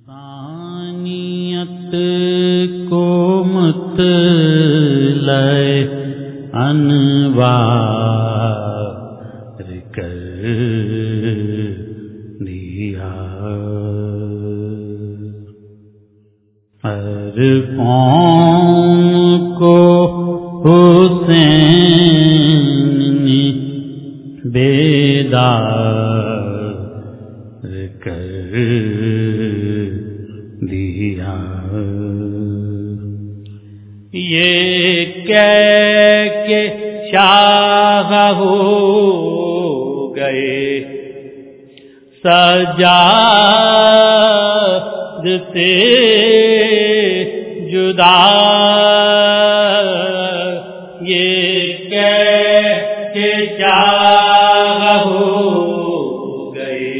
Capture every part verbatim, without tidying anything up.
انسانیت کو مطلع انوار کر دیا، ہر قوم کو حسین نے بیدار کر دیا، یہ کہہ کے شاہ ہو گئے سجاد سے جدا، یہ کہہ کے شاہ ہو گئے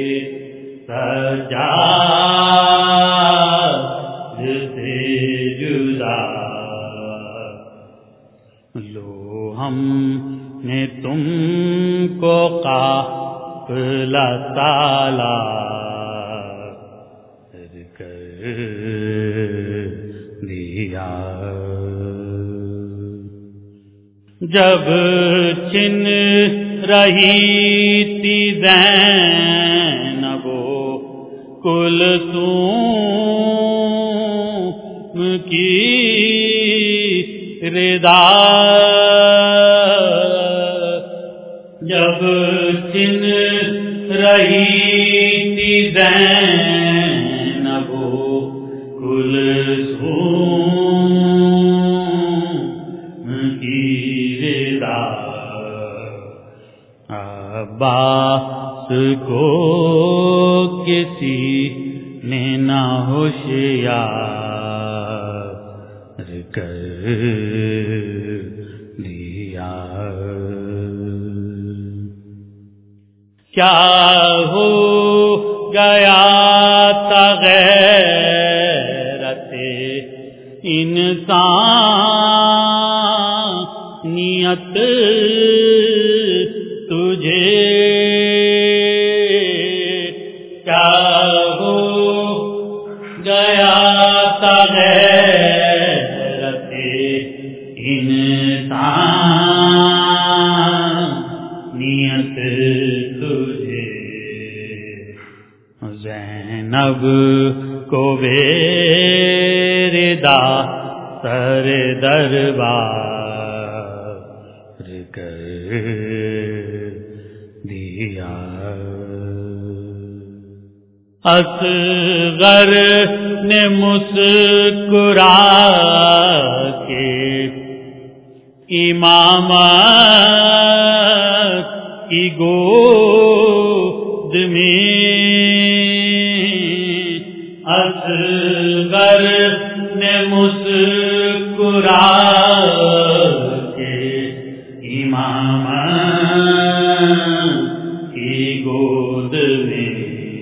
سجاد سے جدا، لو ہم نے تم کو قافلہ سالار کر دیا، جب چھن رہی تھی زینب کلثوم کی رضا، جب چھن رہی تھی زینب کلثوم کی رضا، عباس کو کسی نے نہ ہوشیار کر دیا، کیا ہو گیا تھا غیرت انسانیت تجھے، کیا ہو گیا تھا غیرت انسانیت تجھے، زینب کو بیردا سر دربار کر دیا، اصغر نے مسکرا کے امامت کی گود میں، اصغر نے مسکرا کے امامت کی گود میں،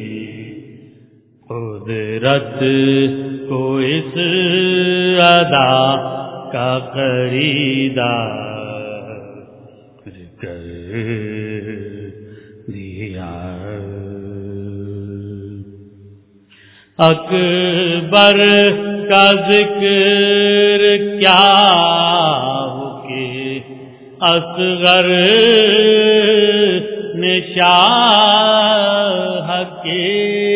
قدرت کو اس ادا کا خریدار کر دیا، اکبر کا ذکر کیا ہو کہ اصغر نے شاہ کے،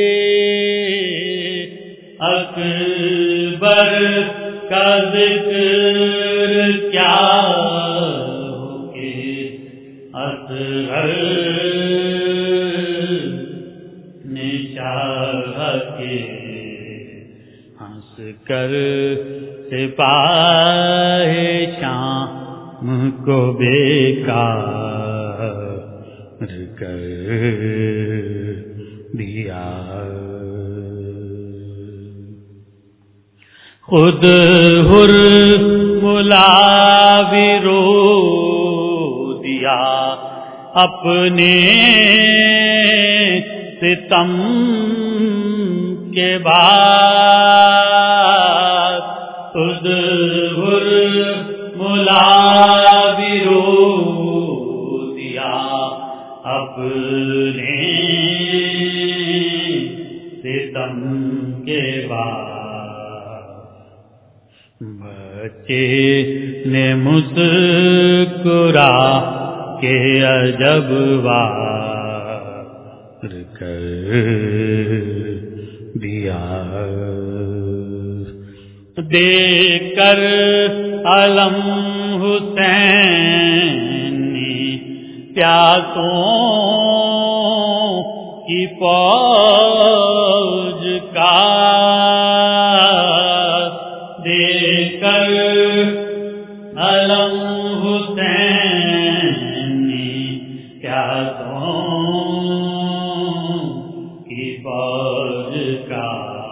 اکبر کا ذکر کیا ہو کہ اصغر نے شاہ کے، ہنس کر سپاہ شام کو بیکار کر دیا، خود ہر ملا بھی رو دیا اپنے ستم کے بعد، خود ہر ملا بھی رو دیا اپنے ستم کے بعد بچے نے مسکرا کے عجب وار کر دیا، دیکھ کر علم حسین نے پیاسوں کی فوج کا، دیکھ کر علم حسین نے پیاسوں کی فوج کا،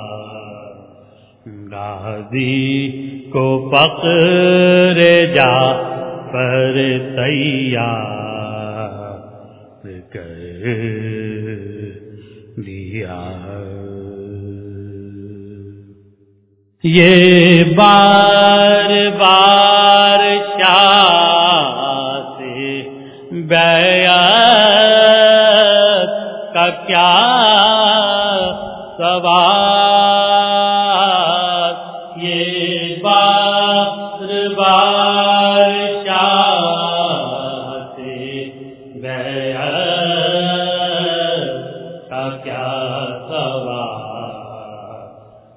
غازی کو فخر جا پر تیار کر دیا، یہ بار بار شاہ سے بیعت کا کیا سوال، یہ بار بار شاہ سے بیعت کا کیا سوال،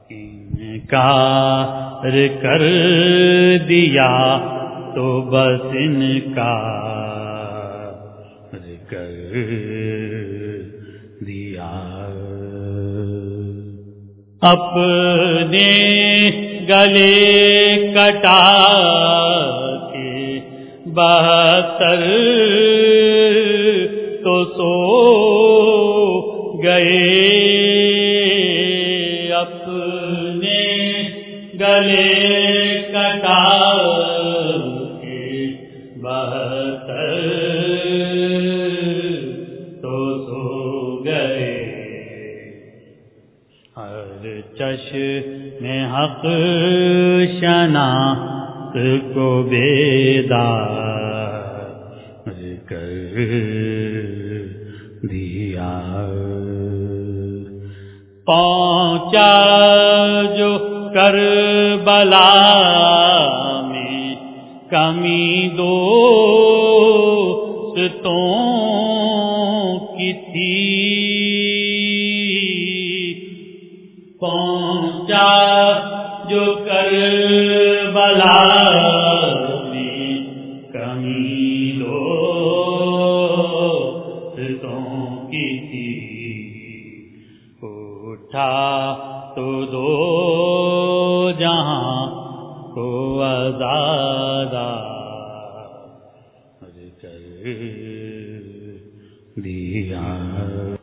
انکار کر دیا تو بس انکار کر دیا، اپنے گلے کٹا کے بہتر تو سو گئے، اپنے گلے کٹا کے بہتر تو سو گئے، ہر چشم حق شناخت کو بیدار کر دیا، پہنچا جو کربلا میں کمی دوستوں کی تھی، پہنچا جو کربلا میں کمی دوستوں کی تھی، اٹھا تو دو جہاں کو آزاد کر دیا۔